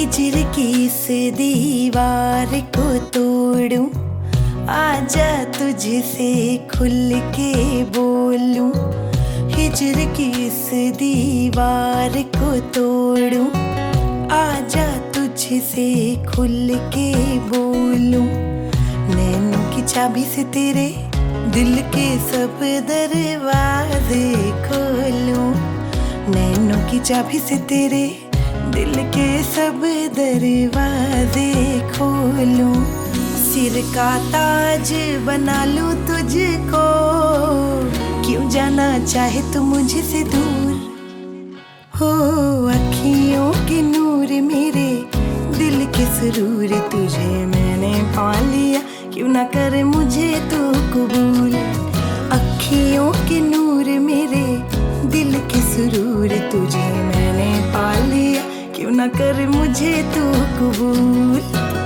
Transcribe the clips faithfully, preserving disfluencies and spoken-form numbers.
हिजर की इस दीवार को तोड़ूं, आजा तुझसे खुल के बोलूं। हिजर की इस दीवार को तोड़ूं, आजा तुझसे खुल के बोलूं। नैनों की चाबी से तेरे दिल के सब दरवाजे खोलूं। नैनों की चाबी से तेरे दिल के सब दरवाजे खोलूं। सिर का ताज बना लूं तुझको, क्यों जाना चाहे तू मुझसे दूर। हो अखियों के नूर मेरे दिल के सुरूर, तुझे मैंने पा लिया, क्यों ना करे मुझे तू कबूल। अखियों के नूर मेरे दिल के सुरूर, तुझे मैंने पा लिया, क्यों ना करे मुझे तू कबूल।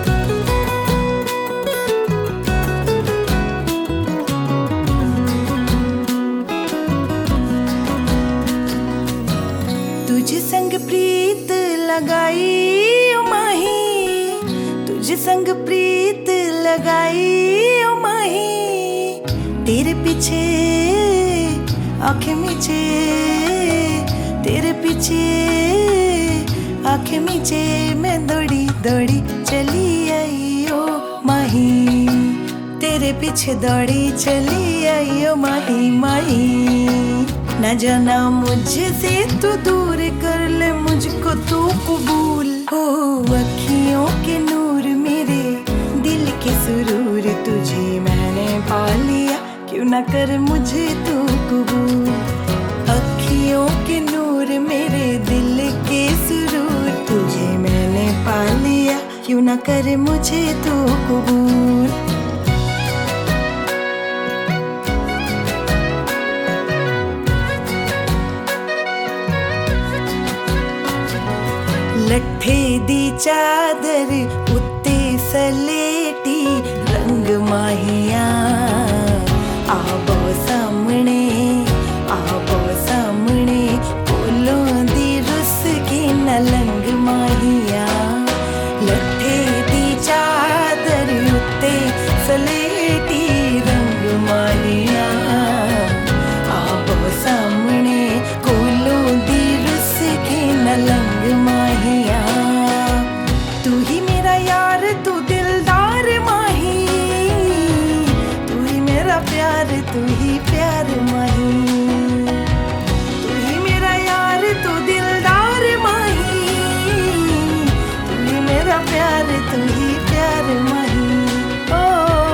तुझ संग प्रीत लगाई ओ माही, तुझ संग प्रीत लगाई ओ माही। तेरे पीछे आंखें मीचे, तेरे पीछे आंखें मीचे, मैं दौड़ी दौड़ी चली आई ओ माही। तेरे पीछे दौड़ी चली आई ओ माही माही। न जाना मुझसे तू दूर, कर ले मुझको तू कबूल। हो अखियों के नूर मेरे दिल के सुरूर, तुझे मैंने पा लिया, क्यों ना कर मुझे तू कबूल। अखियों के नूर मेरे दिल के सुरूर, तुझे मैंने पा लिया, क्यों ना कर मुझे तू कबूल। लट्ठे दी चादर उत्ते सलेटी, रंग माहिया आवो सामने, आवो सामने। फूलों दी रुस की नलंग माहिया। लट्ठे दी चादर उत्ते सलेटी, रंग माहिया आवो सामने। फूलों दी रुस की नलंग माहिया। तू ही मेरा यार, तू दिलदार माही, तू ही मेरा प्यार, तू ही प्यार माही। तू ही मेरा यार, तू दिलदार माही, तू ही मेरा प्यार, तू ही प्यार माही। ओ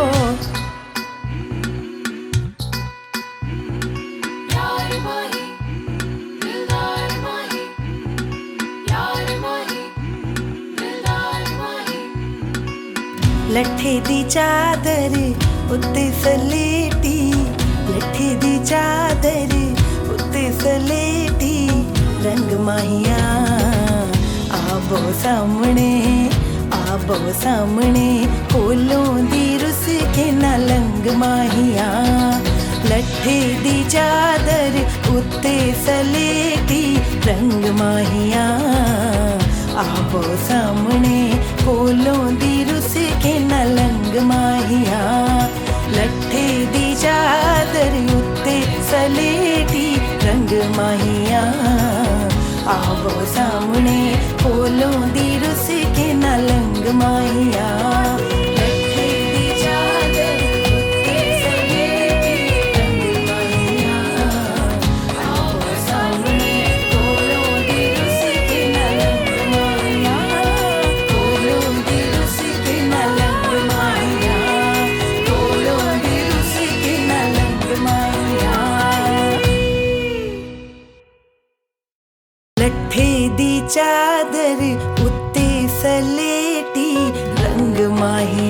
यार माही, दिलदार माही, यार माही, दिलदार माही। लट्ठे दी चादर उत्ते सलेटी, लट्ठे दी चादर उत्ते सलेटी, रंग माहिया आवो सामने, आवो सामने। फूलों दी रुस के नलंग माहिया। लट्ठे दी चादर उत्ते सलेटी, रंग माहिया आवो सामने। फूलों दी रुस के नलंग माहिया। लट्ठे दी चादर उत्ते सलेटी, रंग माहिया आवो सामने। फूलों दी रुस के नलंग माहिया। लट्ठे दी चादर उत्ते सलेटी, रंग माहिया आवो सामने। फूलों दी रुस के नलंग माहिया। फूलों दी रुस के नलंग माहिया। फूलों दी रुस के नलंग माहिया। लट्ठे दी चादर उत्ते सलेटी, रंग माहिया